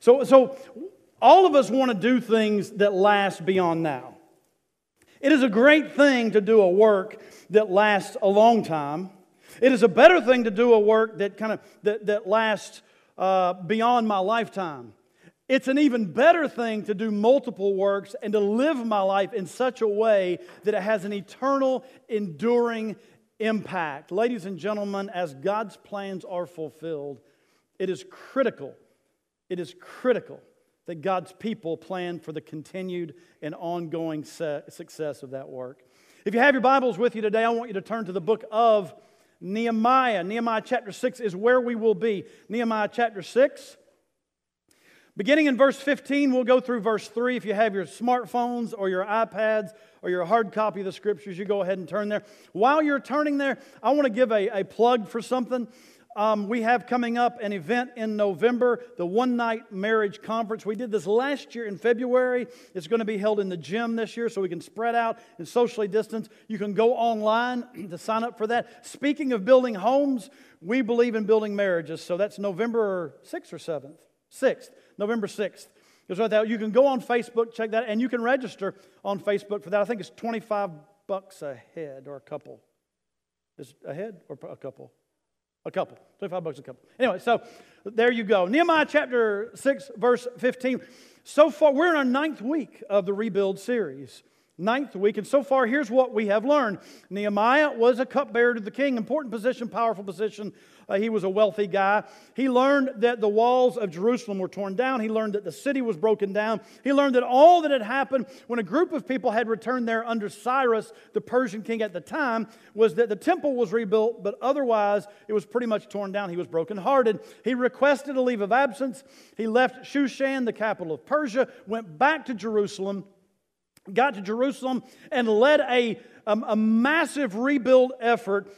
So all of us want to do things that last beyond now. It is a great thing to do a work that lasts a long time. It is a better thing to do a work that lasts beyond my lifetime. It's an even better thing to do multiple works and to live my life in such a way that it has an eternal, enduring impact. Ladies and gentlemen, as God's plans are fulfilled, it is critical that God's people plan for the continued and ongoing success of that work. If you have your Bibles with you today, I want you to turn to the book of Nehemiah. Nehemiah chapter 6 is where we will be. Nehemiah chapter 6. Beginning in verse 15, we'll go through verse 3. If you have your smartphones or your iPads or your hard copy of the Scriptures, you go ahead and turn there. While you're turning there, I want to give a plug for something. We have coming up an event in November, the one-night marriage conference. We did this last year in February. It's going to be held in the gym this year so we can spread out and socially distance. You can go online to sign up for that. Speaking of building homes, we believe in building marriages. So that's November 6th or 7th? 6th. November 6th. It's right there. You can go on Facebook, check that, and you can register on Facebook for that. I think it's $25 a head or a couple. Is it a head or a couple? A couple. $25 a couple. Anyway, so there you go. Nehemiah chapter 6, verse 15. So far, we're in our 9th week of the Rebuild series. 9th week, and so far, here's what we have learned. Nehemiah was a cupbearer to the king. Important position, powerful position. He was a wealthy guy. He learned that the walls of Jerusalem were torn down. He learned that the city was broken down. He learned that all that had happened when a group of people had returned there under Cyrus, the Persian king at the time, was that the temple was rebuilt, but otherwise it was pretty much torn down. He was brokenhearted. He requested a leave of absence. He left Shushan, the capital of Persia, went back to Jerusalem, got to Jerusalem, and led a massive rebuild effort,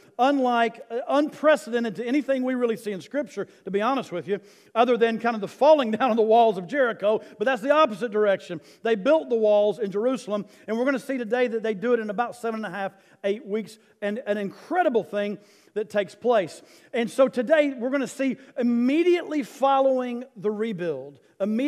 unprecedented to anything we really see in Scripture, to be honest with you, other than kind of the falling down of the walls of Jericho, but that's the opposite direction. They built the walls in Jerusalem, and we're going to see today that they do it in about 7.5, 8 weeks, and an incredible thing that takes place. And so today we're going to see immediately following the rebuild,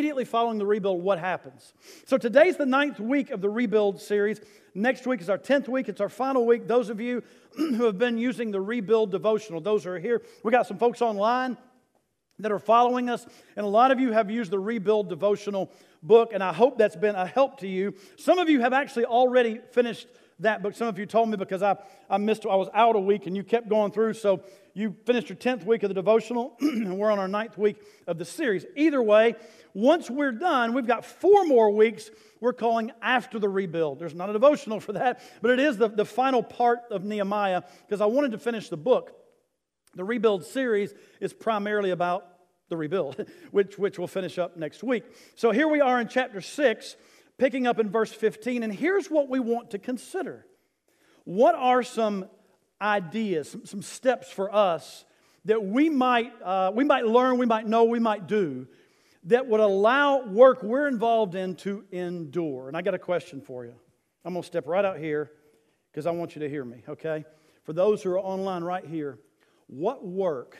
what happens. So today's the 9th week of the Rebuild series. Next week is our 10th week. It's our final week. Those of you who have been using the Rebuild devotional, those who are here, we got some folks online that are following us, and a lot of you have used the Rebuild devotional book, and I hope that's been a help to you. Some of you have actually already finished that book. Some of you told me because I was out a week and you kept going through, so you finished your 10th week of the devotional and we're on our 9th week of the series. Either way, once we're done, we've got 4 more weeks we're calling After the Rebuild. There's not a devotional for that, but it is the final part of Nehemiah because I wanted to finish the book. The Rebuild series is primarily about the rebuild, which we'll finish up next week. So here we are in chapter 6, picking up in verse 15, and here's what we want to consider. What are some ideas, some steps for us that we might learn, we might know, we might do that would allow work we're involved in to endure? And I got a question for you. I'm going to step right out here because I want you to hear me, okay? For those who are online right here, what work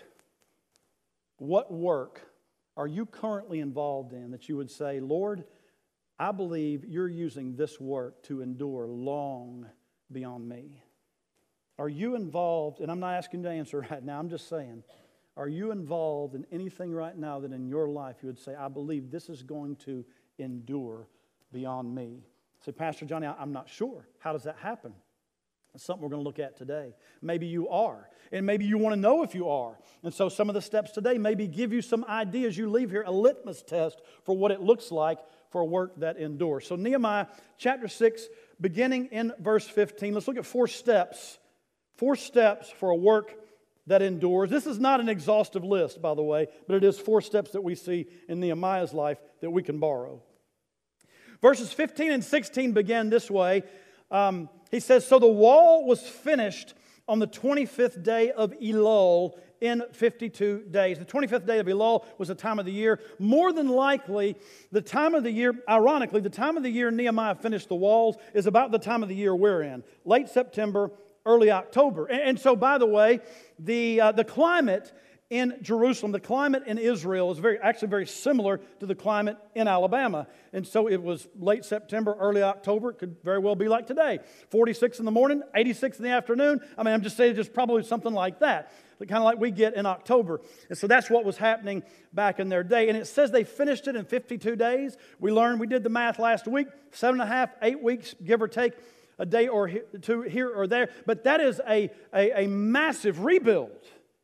are you currently involved in that you would say, Lord, I believe you're using this work to endure long beyond me? Are you involved, and I'm not asking you to answer right now, I'm just saying, are you involved in anything right now that in your life you would say, I believe this is going to endure beyond me? Say, Pastor Johnny, I'm not sure. How does that happen? That's something we're going to look at today. Maybe you are, and maybe you want to know if you are. And so some of the steps today maybe give you some ideas. You leave here a litmus test for what it looks like for a work that endures. So Nehemiah chapter 6, beginning in verse 15, let's look at 4 steps. 4 steps for a work that endures. This is not an exhaustive list, by the way, but it is 4 steps that we see in Nehemiah's life that we can borrow. Verses 15 and 16 begin this way. He says, so the wall was finished on the 25th day of Elul in 52 days. The 25th day of Elul was a time of the year. More than likely, the time of the year, ironically, the time of the year Nehemiah finished the walls is about the time of the year we're in. Late September, early October. And so, by the way, the climate in Jerusalem. The climate in Israel is actually very similar to the climate in Alabama. And so it was late September, early October. It could very well be like today. 46 in the morning, 86 in the afternoon. I mean, I'm just saying just probably something like that. Kind of like we get in October. And so that's what was happening back in their day. And it says they finished it in 52 days. We did the math last week, 7.5, 8 weeks, give or take a day or two here or there. But that is a massive rebuild.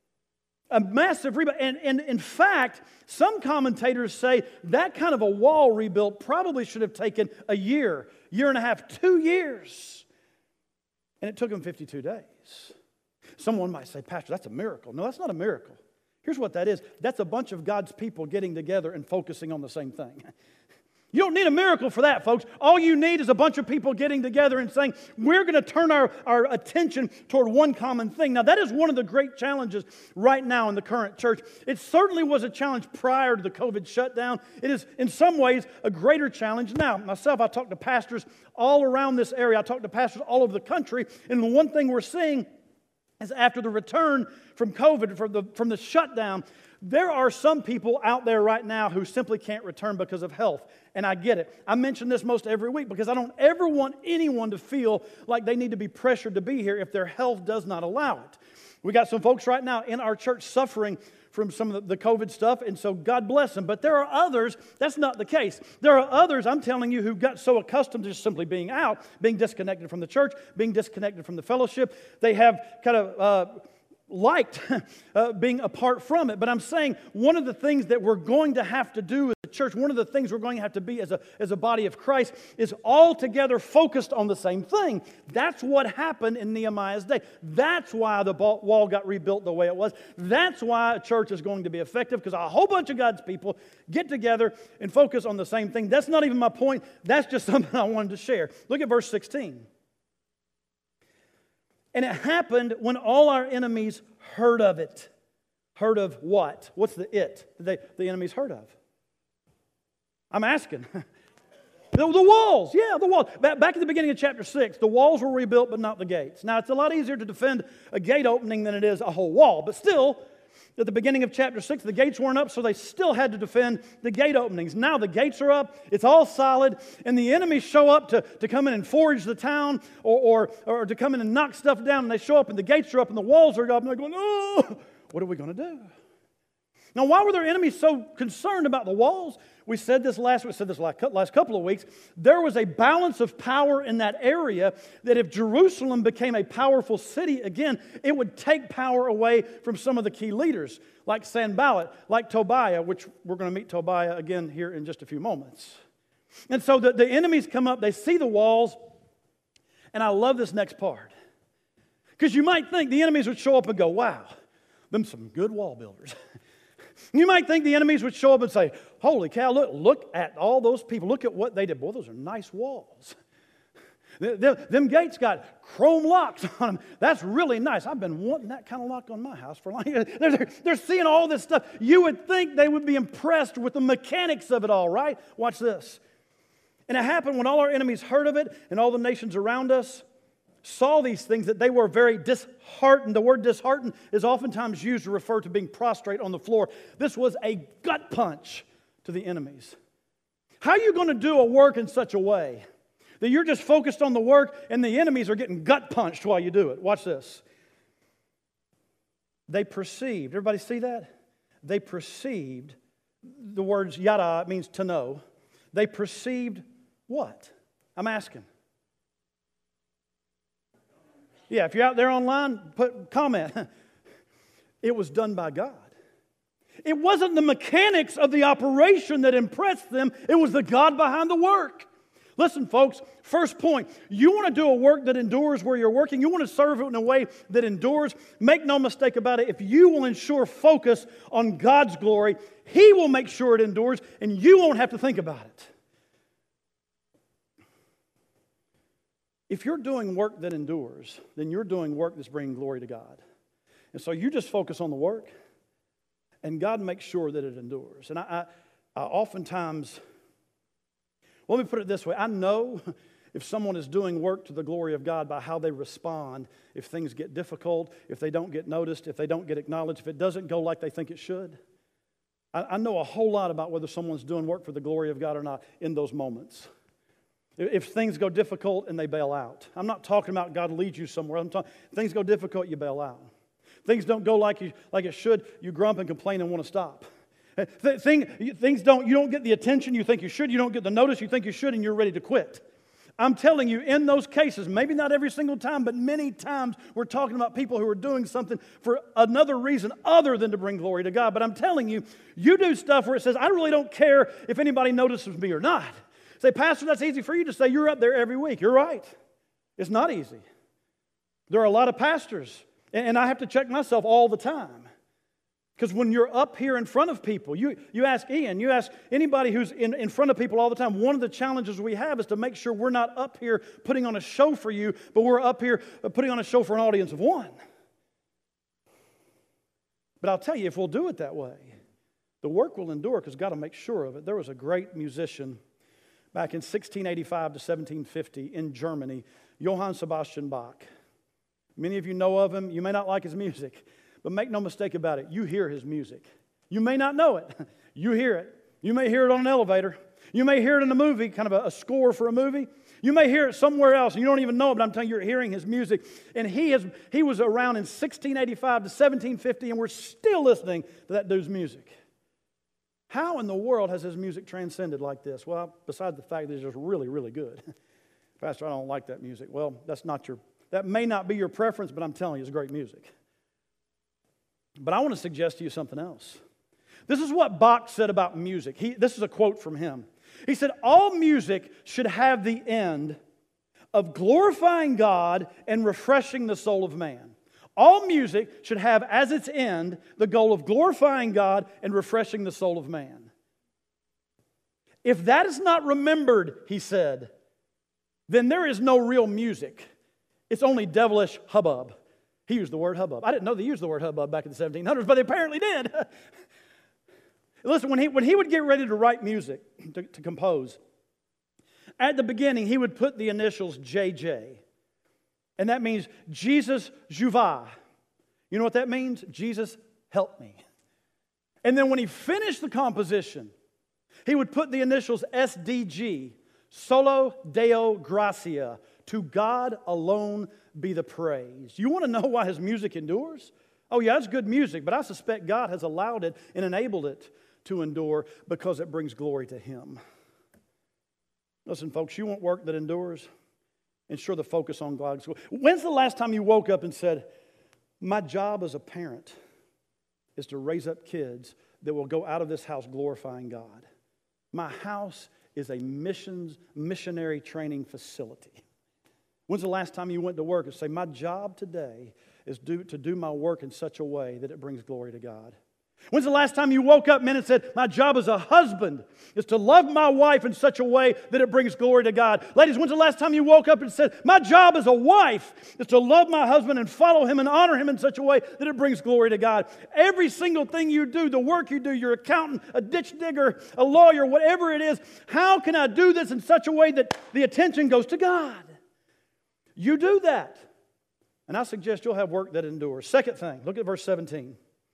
A massive rebuild. And in fact, some commentators say that kind of a wall rebuild probably should have taken a year and a half, 2 years. And it took them 52 days. Someone might say, Pastor, that's a miracle. No, that's not a miracle. Here's what that is. That's a bunch of God's people getting together and focusing on the same thing. You don't need a miracle for that, folks. All you need is a bunch of people getting together and saying, we're going to turn our attention toward one common thing. Now, that is one of the great challenges right now in the current church. It certainly was a challenge prior to the COVID shutdown. It is, in some ways, a greater challenge now. Myself, I talk to pastors all around this area. I talk to pastors all over the country. And the one thing we're seeing is after the return from COVID, from the shutdown, there are some people out there right now who simply can't return because of health. And I get it. I mention this most every week because I don't ever want anyone to feel like they need to be pressured to be here if their health does not allow it. We got some folks right now in our church suffering from some of the COVID stuff, and so God bless them. But there are others, that's not the case. There are others, I'm telling you, who got so accustomed to just simply being out, being disconnected from the church, being disconnected from the fellowship. They have kind of liked being apart from it. But I'm saying one of the things that we're going to have to do as a church, one of the things we're going to have to be as a body of Christ is all together focused on the same thing. That's what happened in Nehemiah's day. That's why the wall got rebuilt the way it was. That's why a church is going to be effective, because a whole bunch of God's people get together and focus on the same thing. That's not even my point. That's just something I wanted to share. Look at verse 16. And it happened when all our enemies heard of it. Heard of what? What's the it that the enemies heard of? I'm asking. The walls. Yeah, the walls. Back at the beginning of chapter 6, the walls were rebuilt, but not the gates. Now, it's a lot easier to defend a gate opening than it is a whole wall. But still, at the beginning of chapter 6, the gates weren't up, so they still had to defend the gate openings. Now the gates are up, it's all solid, and the enemies show up to come in and forage the town or to come in and knock stuff down, and they show up and the gates are up and the walls are up, and they're going, oh, what are we going to do? Now, why were their enemies so concerned about the walls? We said this last couple of weeks. There was a balance of power in that area that if Jerusalem became a powerful city again, it would take power away from some of the key leaders, like Sanballat, like Tobiah, which we're going to meet Tobiah again here in just a few moments. And so the enemies come up, they see the walls, and I love this next part. Because you might think the enemies would show up and go, wow, them some good wall builders. You might think the enemies would show up and say, holy cow, look at all those people. Look at what they did. Boy, those are nice walls. Them gates got chrome locks on them. That's really nice. I've been wanting that kind of lock on my house for a long time. They're seeing all this stuff. You would think they would be impressed with the mechanics of it all, right? Watch this. And it happened when all our enemies heard of it and all the nations around us saw these things, that they were very disheartened. The word disheartened is oftentimes used to refer to being prostrate on the floor. This was a gut punch to the enemies. How are you going to do a work in such a way that you're just focused on the work and the enemies are getting gut punched while you do it? Watch this. They perceived. Everybody see that? They perceived. The words yada means to know. They perceived what? I'm asking. Yeah, if you're out there online, put comment. It was done by God. It wasn't the mechanics of the operation that impressed them. It was the God behind the work. Listen, folks, first point, you want to do a work that endures where you're working. You want to serve it in a way that endures. Make no mistake about it. If you will ensure focus on God's glory, He will make sure it endures, and you won't have to think about it. If you're doing work that endures, then you're doing work that's bringing glory to God. And so you just focus on the work, and God makes sure that it endures. And I oftentimes, let me put it this way. I know, if someone is doing work to the glory of God by how they respond, if things get difficult, if they don't get noticed, if they don't get acknowledged, if it doesn't go like they think it should. I know a whole lot about whether someone's doing work for the glory of God or not in those moments. If things go difficult and they bail out. I'm not talking about God leads you somewhere. I'm talking things go difficult, you bail out. Things don't go like it should, you grump and complain and want to stop. You don't get the attention you think you should, you don't get the notice you think you should, and you're ready to quit. I'm telling you, in those cases, maybe not every single time, but many times we're talking about people who are doing something for another reason other than to bring glory to God. But I'm telling you, you do stuff where it says, I really don't care if anybody notices me or not. Say, Pastor, that's easy for you to say. You're up there every week. You're right. It's not easy. There are a lot of pastors, and I have to check myself all the time. Because when you're up here in front of people, you ask Ian, you ask anybody who's in front of people all the time, one of the challenges we have is to make sure we're not up here putting on a show for you, but we're up here putting on a show for an audience of one. But I'll tell you, if we'll do it that way, the work will endure because God will make sure of it. There was a great musician back in 1685 to 1750 in Germany, Johann Sebastian Bach. Many of you know of him. You may not like his music. But make no mistake about it, you hear his music. You may not know it. You hear it. You may hear it on an elevator. You may hear it in a movie, kind of a score for a movie. You may hear it somewhere else, and you don't even know it, but I'm telling you, you're hearing his music. And he was around in 1685 to 1750, and we're still listening to that dude's music. How in the world has his music transcended like this? Well, besides the fact that it's just really, really good. Pastor, I don't like that music. Well, that may not be your preference, but I'm telling you, it's great music. But I want to suggest to you something else. This is what Bach said about music. This is a quote from him. He said, all music should have the end of glorifying God and refreshing the soul of man. All music should have as its end the goal of glorifying God and refreshing the soul of man. If that is not remembered, he said, then there is no real music. It's only devilish hubbub. He used the word hubbub. I didn't know they used the word hubbub back in the 1700s, but they apparently did. Listen, when he would get ready to write music, to compose, at the beginning he would put the initials JJ. And that means Jesus Juvah. You know what that means? Jesus, help me. And then when he finished the composition, he would put the initials SDG, Solo Deo Gracia, to God alone be the praise. You want to know why his music endures? Oh yeah, it's good music, but I suspect God has allowed it and enabled it to endure because it brings glory to him. Listen, folks, you want work that endures? Ensure the focus on God's glory. When's the last time you woke up and said, my job as a parent is to raise up kids that will go out of this house glorifying God. My house is a missionary training facility. When's the last time you went to work and say, my job today is to do my work in such a way that it brings glory to God? When's the last time you woke up, men, and said, my job as a husband is to love my wife in such a way that it brings glory to God? Ladies, when's the last time you woke up and said, my job as a wife is to love my husband and follow him and honor him in such a way that it brings glory to God? Every single thing you do, the work you do, you're an accountant, a ditch digger, a lawyer, whatever it is, how can I do this in such a way that the attention goes to God? You do that. And I suggest you'll have work that endures. Second thing, look at verse 17.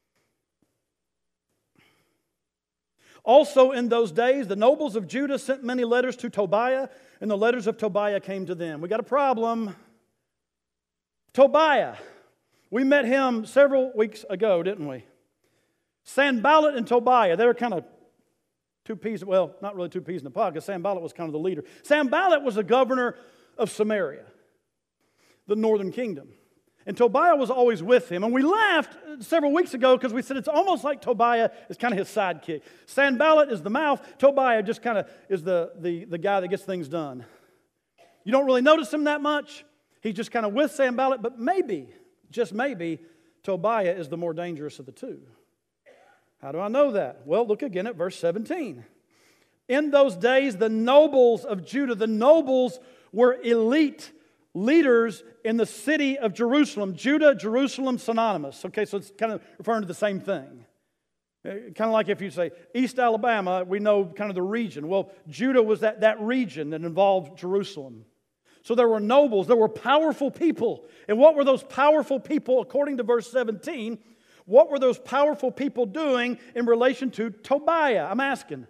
Also in those days, the nobles of Judah sent many letters to Tobiah, and the letters of Tobiah came to them. We got a problem. Tobiah. We met him several weeks ago, didn't we? Sanballat and Tobiah, they were kind of two peas, well, not really two peas in a pod, because Sanballat was kind of the leader. Sanballat was the governor of Samaria, the northern kingdom. And Tobiah was always with him. And we laughed several weeks ago because we said it's almost like Tobiah is kind of his sidekick. Sanballat is the mouth. Tobiah just kind of is the guy that gets things done. You don't really notice him that much. He's just kind of with Sanballat. But maybe, just maybe, Tobiah is the more dangerous of the two. How do I know that? Well, look again at verse 17. In those days, the nobles of Judah, the nobles were elite leaders in the city of Jerusalem. Judah, Jerusalem, synonymous. Okay, so it's kind of referring to the same thing. Kind of like if you say East Alabama, we know kind of the region. Well, Judah was that region that involved Jerusalem. So there were nobles, there were powerful people. And what were those powerful people, according to verse 17, what were those powerful people doing in relation to Tobiah? I'm asking.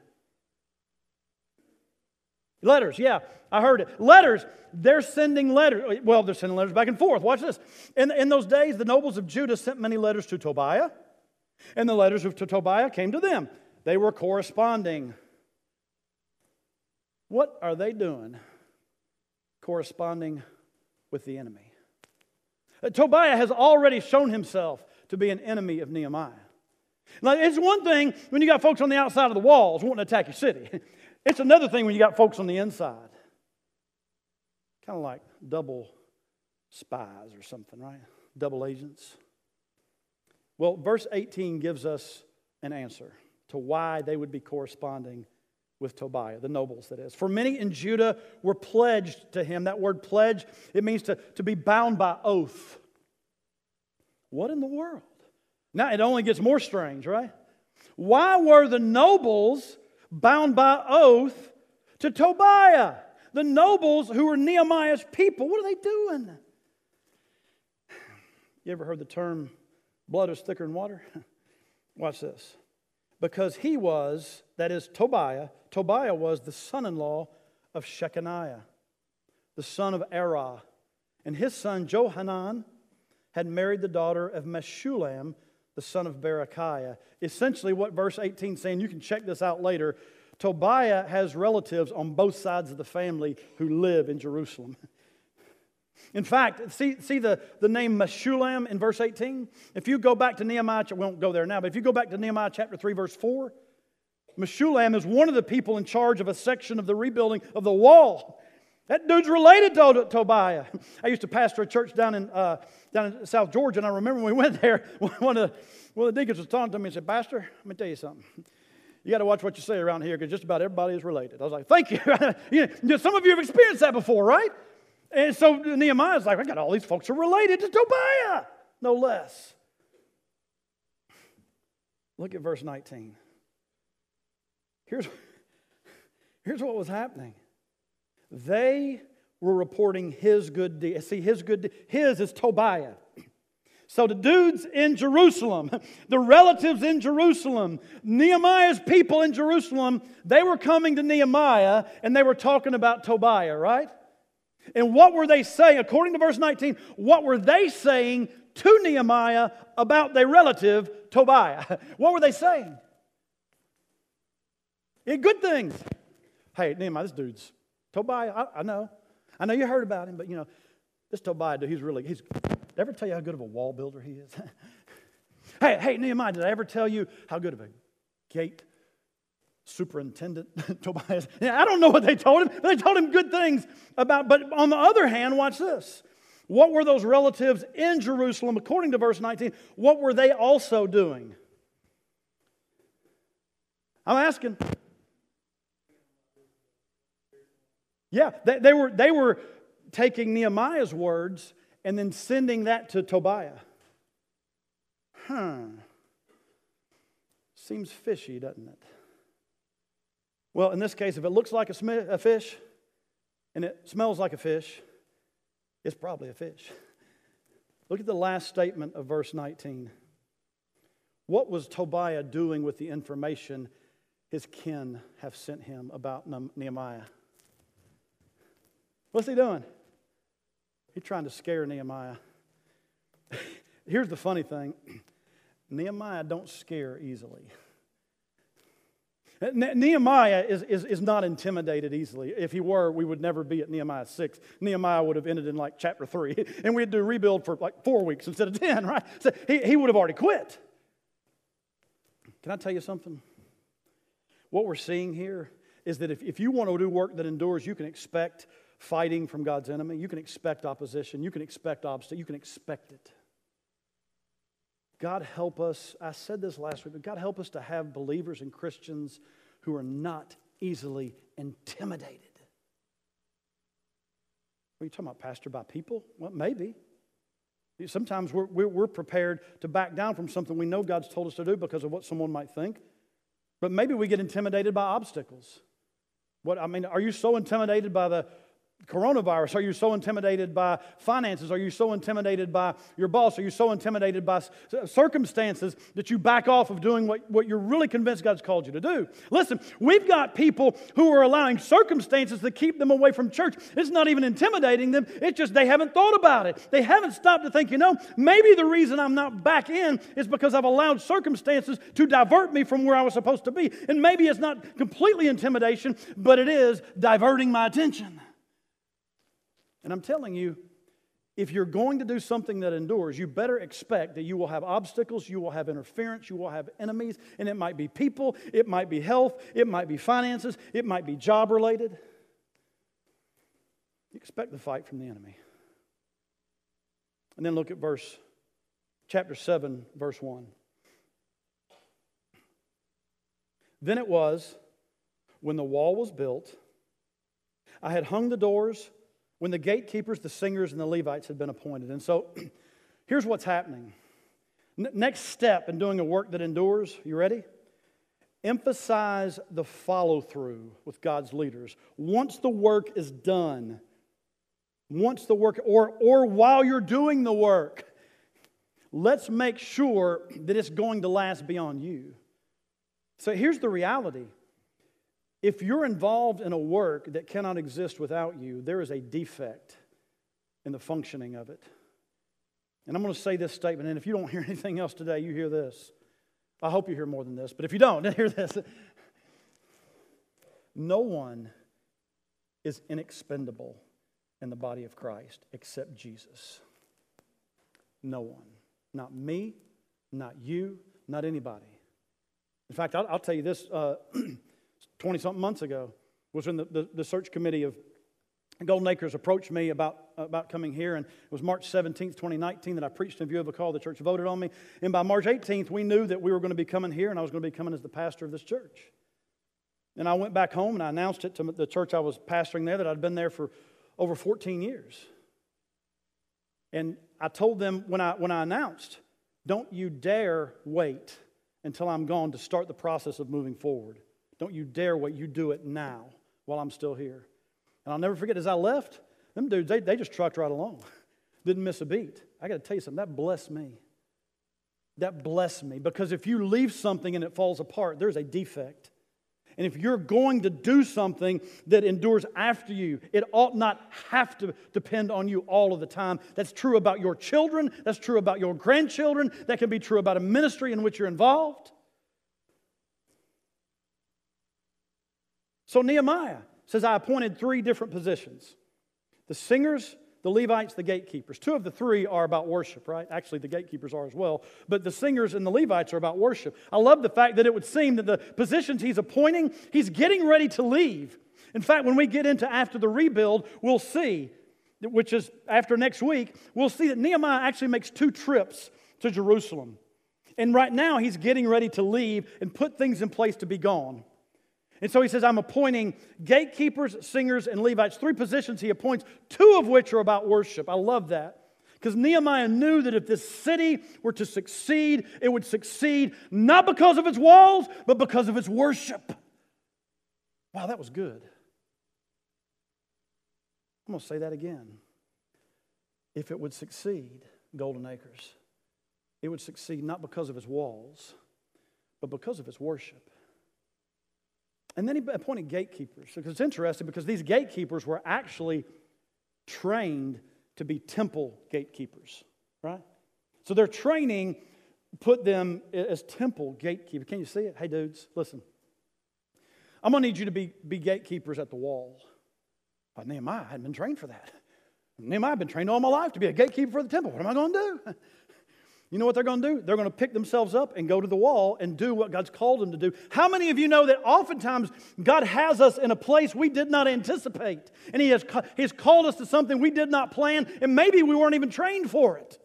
Letters, yeah, I heard it. Letters, they're sending letters. Well, they're sending letters back and forth. Watch this. In those days, the nobles of Judah sent many letters to Tobiah, and the letters to Tobiah came to them. They were corresponding. What are they doing? Corresponding with the enemy. Tobiah has already shown himself to be an enemy of Nehemiah. Now, it's one thing when you got folks on the outside of the walls wanting to attack your city. It's another thing when you got folks on the inside. Kind of like double spies or something, right? Double agents. Well, verse 18 gives us an answer to why they would be corresponding with Tobiah, the nobles that is. For many in Judah were pledged to him. That word pledge, it means to be bound by oath. What in the world? Now it only gets more strange, right? Why were the nobles bound by oath to Tobiah? The nobles who were Nehemiah's people, what are they doing? You ever heard the term blood is thicker than water? Watch this. Because he was, that is Tobiah was the son-in-law of Shechaniah, the son of Erah. And his son Johanan had married the daughter of Meshullam, the son of Berechiah. Essentially what verse 18 is saying, you can check this out later, Tobiah has relatives on both sides of the family who live in Jerusalem. In fact, see the name Meshullam in verse 18? If you go back to Nehemiah, we won't go there now, but if you go back to Nehemiah chapter 3, verse 4, Meshullam is one of the people in charge of a section of the rebuilding of the wall. That dude's related to Tobiah. I used to pastor a church down in South Georgia, and I remember when we went there, one of the deacons was talking to me and said, Pastor, let me tell you something. You got to watch what you say around here because just about everybody is related. I was like, thank you. Some of you have experienced that before, right? And so Nehemiah's like, I got all these folks who are related to Tobiah, no less. Look at verse 19. Here's what was happening. They were reporting his good deed. See, his is Tobiah. So the dudes in Jerusalem, the relatives in Jerusalem, Nehemiah's people in Jerusalem, they were coming to Nehemiah and they were talking about Tobiah, right? And what were they saying? According to verse 19, what were they saying to Nehemiah about their relative Tobiah? What were they saying? Yeah, good things. Hey, Nehemiah, this dude's Tobiah. I know you heard about him, but this Tobiah dude, did I ever tell you how good of a wall builder he is? Hey, Nehemiah, did I ever tell you how good of a gate superintendent Tobiah is? Yeah, I don't know what they told him, but they told him good things about. But on the other hand, watch this. What were those relatives in Jerusalem, according to verse 19, what were they also doing? I'm asking. Yeah, they were taking Nehemiah's words and then sending that to Tobiah. Seems fishy, doesn't it? Well, in this case, if it looks like a fish and it smells like a fish, it's probably a fish. Look at the last statement of verse 19. What was Tobiah doing with the information his kin have sent him about Nehemiah? What's he doing? He's trying to scare Nehemiah. Here's the funny thing. Nehemiah don't scare easily. Nehemiah is not intimidated easily. If he were, we would never be at Nehemiah 6. Nehemiah would have ended in like chapter 3. And we'd do rebuild for like 4 weeks instead of 10, right? So he would have already quit. Can I tell you something? What we're seeing here is that if you want to do work that endures, you can expect fighting from God's enemy. You can expect opposition. You can expect obstacle. You can expect it. God help us. I said this last week, but God help us to have believers and Christians who are not easily intimidated. What are you talking about, Pastor? By people? Well, maybe. Sometimes we're prepared to back down from something we know God's told us to do because of what someone might think. But maybe we get intimidated by obstacles. Are you so intimidated by the coronavirus? Are you so intimidated by finances? Are you so intimidated by your boss? Are you so intimidated by circumstances that you back off of doing what you're really convinced God's called you to do? Listen, we've got people who are allowing circumstances to keep them away from church. It's not even intimidating them. It's just they haven't thought about it. They haven't stopped to think, maybe the reason I'm not back in is because I've allowed circumstances to divert me from where I was supposed to be. And maybe it's not completely intimidation, but it is diverting my attention. And I'm telling you, if you're going to do something that endures, you better expect that you will have obstacles, you will have interference, you will have enemies, and it might be people, it might be health, it might be finances, it might be job related. You expect the fight from the enemy. And then look at chapter 7, verse 1. Then it was, when the wall was built, I had hung the doors, when the gatekeepers, the singers, and the Levites had been appointed. And so, here's what's happening. Next step in doing a work that endures, you ready? Emphasize the follow-through with God's leaders. Once the work is done, or while you're doing the work, let's make sure that it's going to last beyond you. So here's the reality. If you're involved in a work that cannot exist without you, there is a defect in the functioning of it. And I'm going to say this statement, and if you don't hear anything else today, you hear this. I hope you hear more than this, but if you don't, then hear this. No one is inexpendable in the body of Christ except Jesus. No one. Not me, not you, not anybody. In fact, I'll tell you this. 20-something months ago was when the search committee of Golden Acres approached me about coming here, and it was March 17th, 2019 that I preached in view of a call. The church voted on me, and by March 18th we knew that we were going to be coming here, and I was going to be coming as the pastor of this church. And I went back home and I announced it to the church I was pastoring there that I'd been there for over 14 years. And I told them when I announced, don't you dare wait until I'm gone to start the process of moving forward. Don't you dare wait. You do it now while I'm still here. And I'll never forget, as I left, them dudes, they just trucked right along. Didn't miss a beat. I got to tell you something, that blessed me. That blessed me. Because if you leave something and it falls apart, there's a defect. And if you're going to do something that endures after you, it ought not have to depend on you all of the time. That's true about your children. That's true about your grandchildren. That can be true about a ministry in which you're involved. So Nehemiah says, I appointed 3 different positions. The singers, the Levites, the gatekeepers. 2 of the 3 are about worship, right? Actually, the gatekeepers are as well. But the singers and the Levites are about worship. I love the fact that it would seem that the positions he's appointing, he's getting ready to leave. In fact, when we get into after the rebuild, we'll see, which is after next week, we'll see that Nehemiah actually makes 2 trips to Jerusalem. And right now, he's getting ready to leave and put things in place to be gone. And so he says, I'm appointing gatekeepers, singers, and Levites. 3 positions he appoints, 2 of which are about worship. I love that. Because Nehemiah knew that if this city were to succeed, it would succeed not because of its walls, but because of its worship. Wow, that was good. I'm going to say that again. If it would succeed, Golden Acres, it would succeed not because of its walls, but because of its worship. And then he appointed gatekeepers. Because it's interesting because these gatekeepers were actually trained to be temple gatekeepers, right? So their training put them as temple gatekeepers. Can you see it? Hey, dudes, listen. I'm going to need you to be gatekeepers at the wall. But Nehemiah hadn't been trained for that. Nehemiah had been trained all my life to be a gatekeeper for the temple. What am I going to do? You know what they're going to do? They're going to pick themselves up and go to the wall and do what God's called them to do. How many of you know that oftentimes God has us in a place we did not anticipate? And He has called us to something we did not plan, and maybe we weren't even trained for it.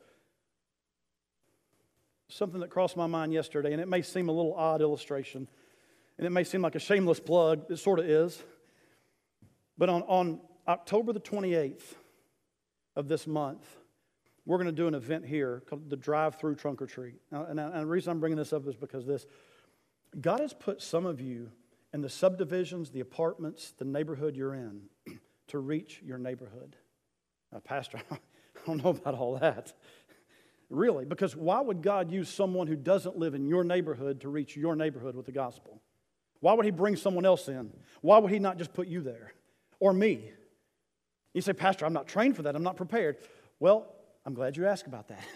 Something that crossed my mind yesterday, and it may seem a little odd illustration, and it may seem like a shameless plug. It sort of is. But on October the 28th of this month, we're going to do an event here called the Drive-Through Trunk or Treat. Now, and the reason I'm bringing this up is because God has put some of you in the subdivisions, the apartments, the neighborhood you're in to reach your neighborhood. Now, Pastor, I don't know about all that. Really, because why would God use someone who doesn't live in your neighborhood to reach your neighborhood with the gospel? Why would He bring someone else in? Why would He not just put you there? Or me? You say, Pastor, I'm not trained for that. I'm not prepared. Well, I'm glad you asked about that.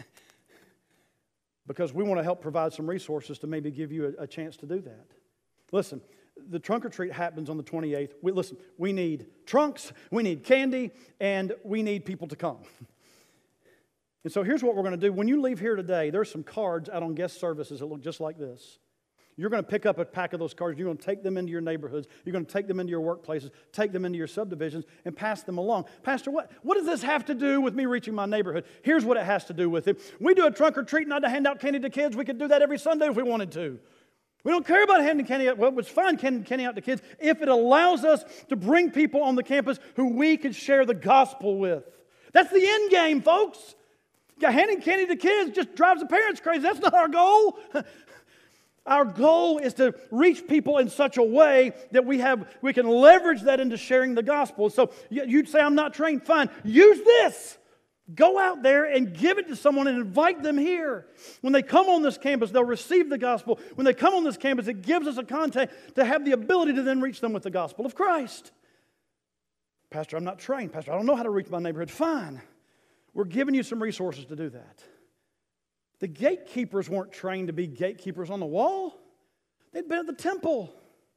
Because we want to help provide some resources to maybe give you a chance to do that. Listen, the trunk or treat happens on the 28th. We need trunks, we need candy, and we need people to come. And so here's what we're going to do. When you leave here today, there's some cards out on guest services that look just like this. You're going to pick up a pack of those cards. You're going to take them into your neighborhoods. You're going to take them into your workplaces, take them into your subdivisions, and pass them along. Pastor, what does this have to do with me reaching my neighborhood? Here's what it has to do with it. We do a trunk or treat, not to hand out candy to kids. We could do that every Sunday if we wanted to. We don't care about handing candy out. Well, it's fine handing candy out to kids if it allows us to bring people on the campus who we could share the gospel with. That's the end game, folks. Handing candy to kids just drives the parents crazy. That's not our goal. Our goal is to reach people in such a way that we can leverage that into sharing the gospel. So you'd say, I'm not trained. Fine. Use this. Go out there and give it to someone and invite them here. When they come on this campus, they'll receive the gospel. When they come on this campus, it gives us a contact to have the ability to then reach them with the gospel of Christ. Pastor, I'm not trained. Pastor, I don't know how to reach my neighborhood. Fine. We're giving you some resources to do that. The gatekeepers weren't trained to be gatekeepers on the wall. They'd been at the temple.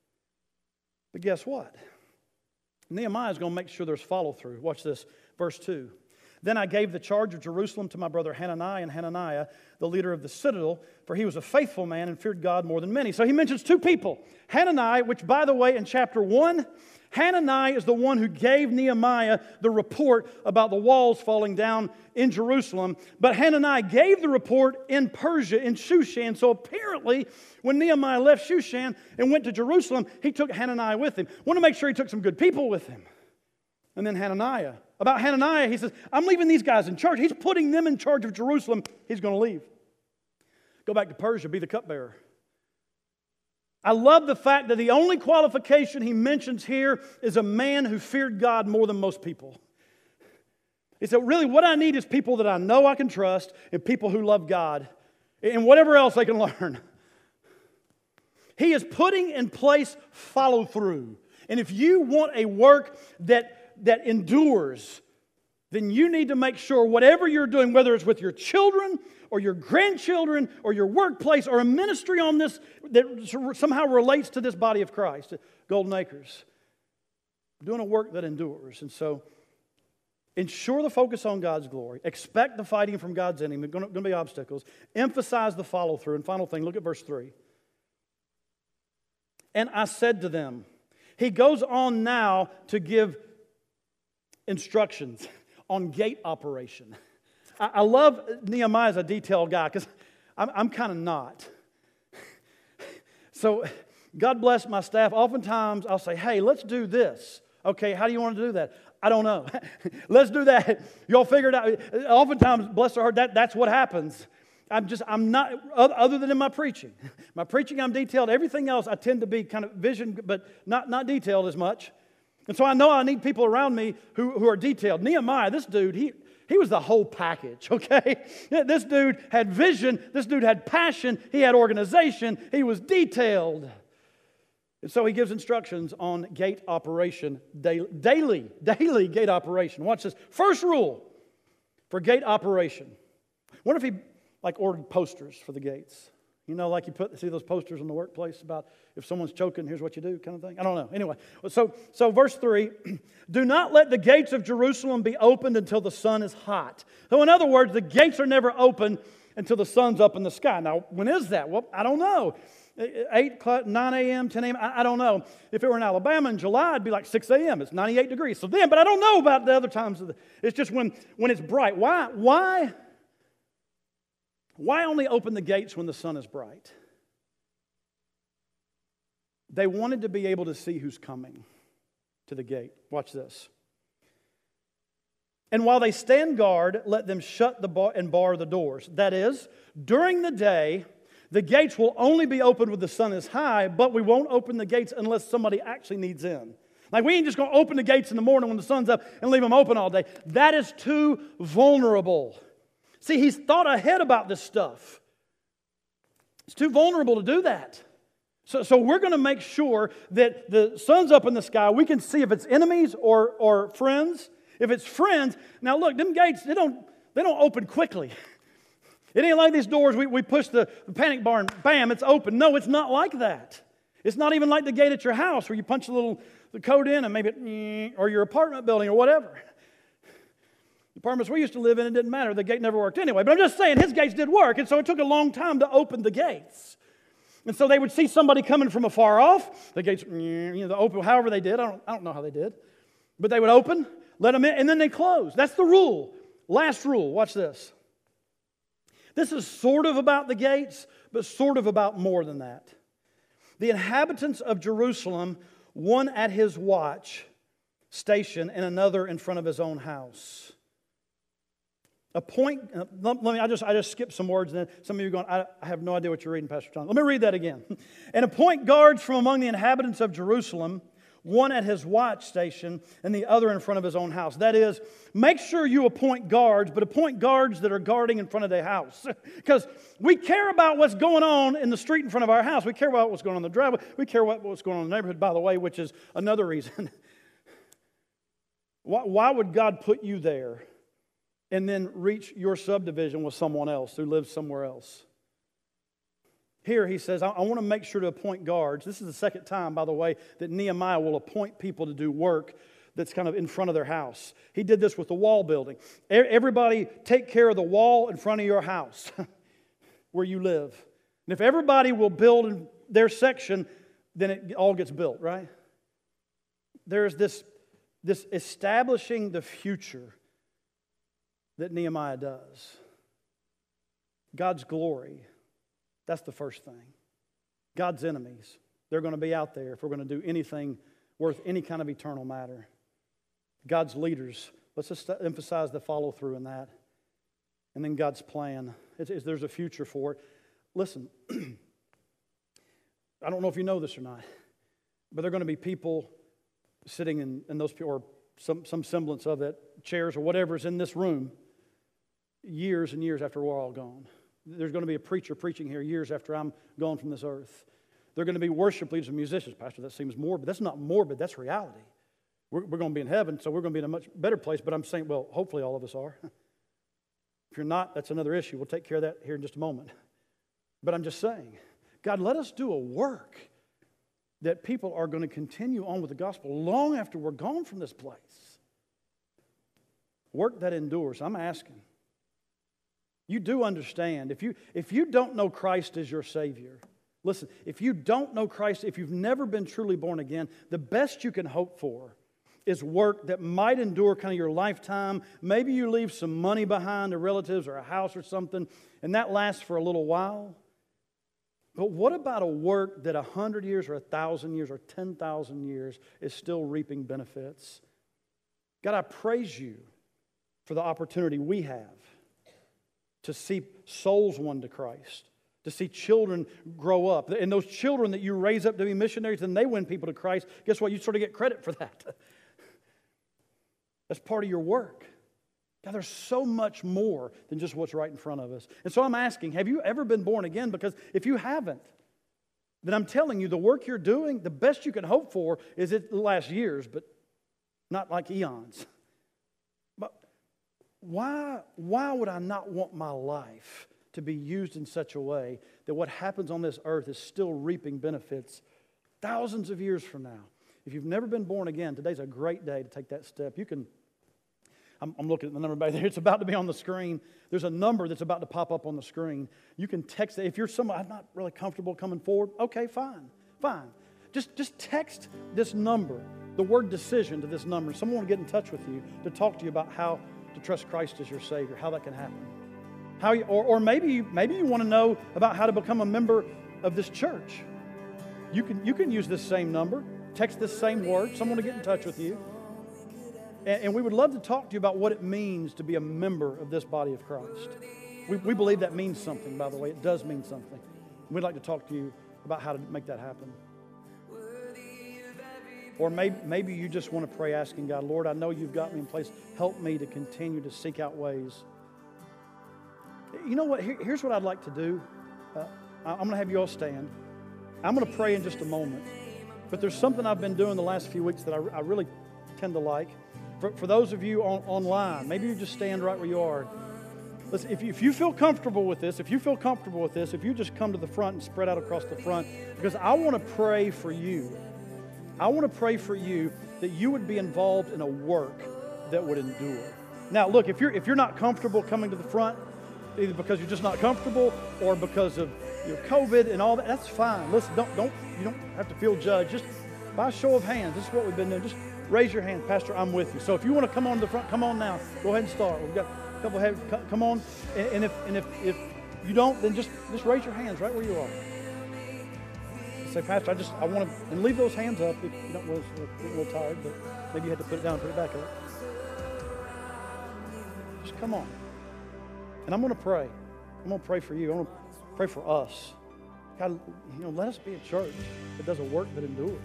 But guess what? Nehemiah is going to make sure there's follow-through. Watch this, verse 2. Then I gave the charge of Jerusalem to my brother Hananiah, and Hananiah, the leader of the citadel, for he was a faithful man and feared God more than many. So he mentions two people. Hananiah, which, by the way, in chapter 1, Hananiah is the one who gave Nehemiah the report about the walls falling down in Jerusalem. But Hananiah gave the report in Persia, in Shushan. So apparently, when Nehemiah left Shushan and went to Jerusalem, he took Hananiah with him. Want to make sure he took some good people with him. And then Hananiah. About Hananiah, he says, I'm leaving these guys in charge. He's putting them in charge of Jerusalem. He's going to leave. Go back to Persia, be the cupbearer. I love the fact that the only qualification he mentions here is a man who feared God more than most people. He said, really, what I need is people that I know I can trust and people who love God and whatever else they can learn. He is putting in place follow-through. And if you want a work that endures, then you need to make sure whatever you're doing, whether it's with your children or your grandchildren or your workplace or a ministry on this that somehow relates to this body of Christ, Golden Acres, doing a work that endures. And so, ensure the focus on God's glory. Expect the fighting from God's enemy. There are going to be obstacles. Emphasize the follow-through. And final thing, look at verse 3. And I said to them, he goes on now to give instructions on gate operation. I love Nehemiah as a detailed guy because I'm kind of not. So God bless my staff. Oftentimes I'll say, hey, let's do this. Okay, how do you want to do that? I don't know. Let's do that. Y'all figure it out. Oftentimes, bless their heart, that's what happens. I'm not, other than in my preaching. My preaching, I'm detailed. Everything else, I tend to be kind of vision, but not detailed as much. And so I know I need people around me who are detailed. Nehemiah, this dude, he was the whole package, okay? This dude had vision. This dude had passion. He had organization. He was detailed. And so he gives instructions on gate operation, daily gate operation. Watch this. First rule for gate operation. What if he ordered posters for the gates? You know, like see those posters in the workplace about if someone's choking, here's what you do kind of thing? I don't know. Anyway, so verse 3, do not let the gates of Jerusalem be opened until the sun is hot. So in other words, the gates are never open until the sun's up in the sky. Now, when is that? Well, I don't know. 8 o'clock, 9 a.m., 10 a.m., I don't know. If it were in Alabama in July, it'd be like 6 a.m. It's 98 degrees. So then, but I don't know about the other times. It's just when it's bright. Why only open the gates when the sun is bright? They wanted to be able to see who's coming to the gate. Watch this. And while they stand guard, let them shut and bar the doors. That is, during the day, the gates will only be opened when the sun is high, but we won't open the gates unless somebody actually needs in. Like, we ain't just going to open the gates in the morning when the sun's up and leave them open all day. That is too vulnerable. See, he's thought ahead about this stuff. It's too vulnerable to do that. So we're going to make sure that the sun's up in the sky. We can see if it's enemies or friends. If it's friends, now look, them gates, they don't open quickly. It ain't like these doors, we push the panic bar and bam, it's open. No, it's not like that. It's not even like the gate at your house where you punch the code in and maybe, or your apartment building or whatever. The apartments we used to live in, it didn't matter. The gate never worked anyway. But I'm just saying, his gates did work, and so it took a long time to open the gates. And so they would see somebody coming from afar off. The gates, the open, however they did. I don't know how they did. But they would open, let them in, and then they close. That's the rule. Last rule, watch this. This is sort of about the gates, but sort of about more than that. The inhabitants of Jerusalem, one at his watch station and another in front of his own house. I just skipped some words, and then some of you are going, I have no idea what you're reading, Pastor John. Let me read that again. And appoint guards from among the inhabitants of Jerusalem, one at his watch station and the other in front of his own house. That is, make sure you appoint guards, but appoint guards that are guarding in front of their house. Because we care about what's going on in the street in front of our house. We care about what's going on in the driveway. We care about what's going on in the neighborhood, by the way, which is another reason. Why would God put you there and then reach your subdivision with someone else who lives somewhere else? Here he says, I want to make sure to appoint guards. This is the second time, by the way, that Nehemiah will appoint people to do work that's kind of in front of their house. He did this with the wall building. Everybody take care of the wall in front of your house where you live. And if everybody will build in their section, then it all gets built, right? There's this establishing the future that Nehemiah does. God's glory. That's the first thing. God's enemies. They're going to be out there if we're going to do anything worth any kind of eternal matter. God's leaders. Let's just emphasize the follow through in that. And then God's plan. There's a future for it. Listen, I don't know if you know this or not, but there are going to be people sitting in those, or some semblance of it, chairs or whatever's in this room, years and years after we're all gone. There's going to be a preacher preaching here years after I'm gone from this earth. There are going to be worship leaders and musicians. Pastor, that seems morbid. That's not morbid. That's reality. We're going to be in heaven, so we're going to be in a much better place. But I'm saying, well, hopefully all of us are. If you're not, that's another issue. We'll take care of that here in just a moment. But I'm just saying, God, let us do a work that people are going to continue on with the gospel long after we're gone from this place. Work that endures. I'm asking. You do understand, if you don't know Christ as your Savior, listen, if you don't know Christ, if you've never been truly born again, the best you can hope for is work that might endure kind of your lifetime. Maybe you leave some money behind to relatives or a house or something, and that lasts for a little while. But what about a work that 100 years or 1,000 years or 10,000 years is still reaping benefits? God, I praise you for the opportunity we have to see souls won to Christ, to see children grow up. And those children that you raise up to be missionaries and they win people to Christ, guess what? You sort of get credit for that. That's part of your work. God, there's so much more than just what's right in front of us. And so I'm asking, have you ever been born again? Because if you haven't, then I'm telling you, the work you're doing, the best you can hope for is it lasts years, but not like eons. But why would I not want my life to be used in such a way that what happens on this earth is still reaping benefits thousands of years from now? If you've never been born again, today's a great day to take that step. You can, I'm looking at the number back there. It's about to be on the screen. There's a number that's about to pop up on the screen. You can text it. If you're somebody, I'm not really comfortable coming forward, okay, fine. Just text this number, the word decision to this number. Someone will get in touch with you to talk to you about how to trust Christ as your Savior, how that can happen. Or maybe you want to know about how to become a member of this church. You can use this same number, text this same word, someone will get in touch with you. And we would love to talk to you about what it means to be a member of this body of Christ. We believe that means something, by the way. It does mean something. We'd like to talk to you about how to make that happen. Or maybe you just want to pray asking God, Lord, I know you've got me in place. Help me to continue to seek out ways. You know what? Here's what I'd like to do. I'm going to have you all stand. I'm going to pray in just a moment. But there's something I've been doing the last few weeks that I really tend to like. For those of you online, maybe you just stand right where you are. Listen, if you feel comfortable with this, if you just come to the front and spread out across the front, because I want to pray for you. I want to pray for you that you would be involved in a work that would endure. Now, look, if you're not comfortable coming to the front, either because you're just not comfortable or because of COVID and all that, that's fine. Listen, you don't have to feel judged. Just by a show of hands, this is what we've been doing. Just raise your hand, Pastor, I'm with you. So if you want to come on to the front, come on now. Go ahead and start. We've got a couple heads. Come on. And if you don't, then just raise your hands right where you are. Say, Pastor, I want to, and leave those hands up if you don't, get a little tired, but maybe you had to put it down and put it back up. Just come on. And I'm going to pray. I'm going to pray for you. I'm going to pray for us. God, let us be a church that does a work that endures.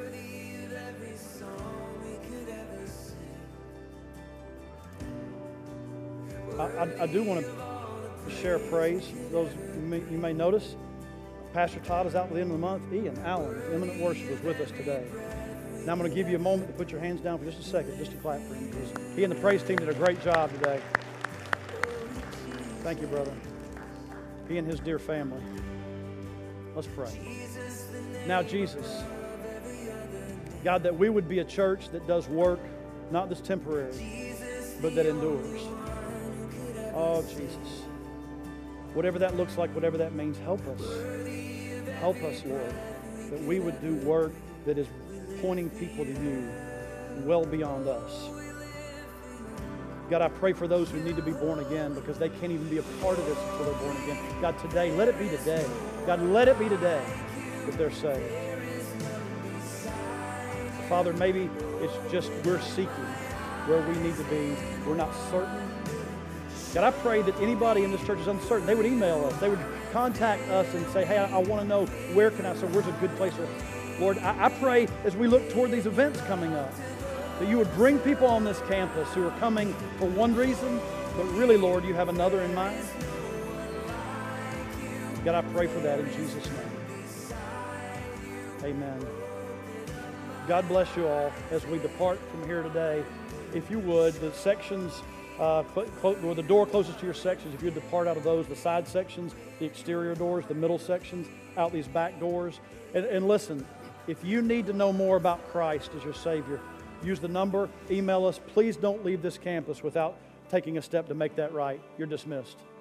I do want to share praise. Those you may notice, Pastor Todd is out at the end of the month. Ian Allen, Eminent Worship, was with us today. Now I'm going to give you a moment to put your hands down for just a second, just to clap for him, because he and the praise team did a great job today. Thank you, brother. He and his dear family. Let's pray. Now, Jesus, God, that we would be a church that does work, not that's temporary, but that endures. Oh, Jesus. Whatever that looks like, whatever that means, help us. Help us, Lord, that we would do work that is pointing people to you well beyond us. God, I pray for those who need to be born again because they can't even be a part of this until they're born again. God, today, let it be today. God, let it be today that they're saved. Father, maybe it's just we're seeking where we need to be. We're not certain. God, I pray that anybody in this church is uncertain. They would email us. They would contact us and say, hey, I want to know where can I serve? Where's a good place? Lord, I pray as we look toward these events coming up, that you would bring people on this campus who are coming for one reason, but really, Lord, you have another in mind. God, I pray for that in Jesus' name. Amen. God bless you all as we depart from here today. If you would, the sections, where the door closest to your sections, if you would depart out of those, the side sections, the exterior doors, the middle sections, out these back doors. And listen, if you need to know more about Christ as your Savior, use the number, email us. Please don't leave this campus without taking a step to make that right. You're dismissed.